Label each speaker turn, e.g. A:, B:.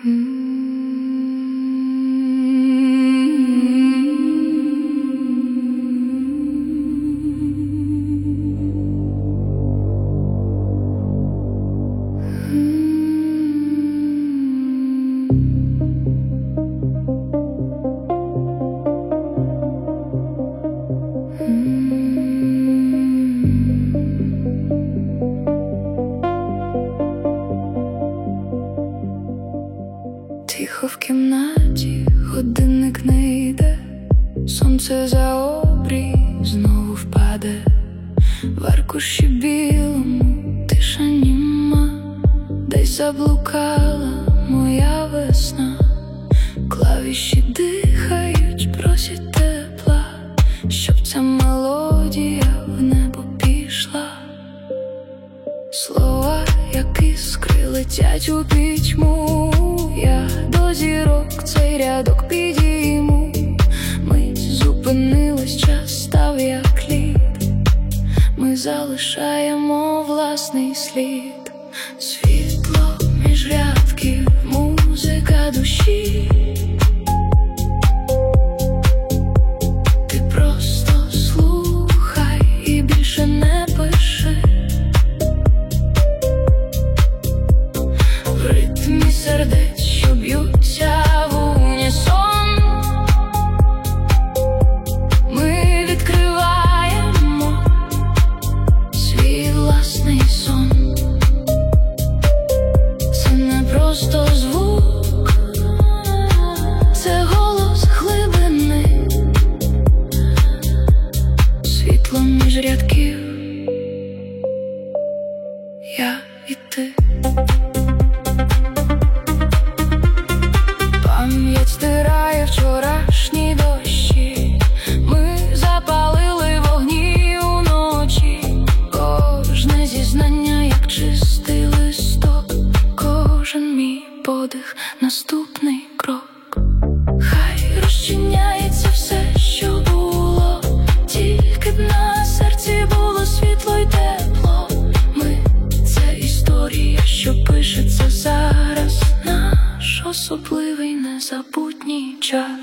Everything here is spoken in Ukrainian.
A: Тихо в кімнаті, годинник не йде, сонце за обрій знову впаде. В аркуші білому тиша німа, десь заблукала моя весна. Клавіші дихають, просять тепла, щоб ця мелодія в небо пішла. Слова, як іскри, летять у пітьму. Я до зірок цей рядок підійму. Мить зупинилась, час став як лід. Ми залишаємо власний слід. Світло між рядків, музика душі. Ти просто слухай і більше не пиши. В ритмі сердець, що б'ються в унісон, ми відкриваємо свій власний сон. Це не просто звук, це голос глибини. Світло між рядків, я і ти. Пам'ять стирає вчорашні дощі. Ми запалили вогні уночі. Кожне зізнання, як чистий листок. Кожен мій подих, наступний крок. Хай розчиняється все, що було. Тільки б на серці було світло й тепло. Ми – це історія, що пишеться зараз. Наш особливий незабутній час.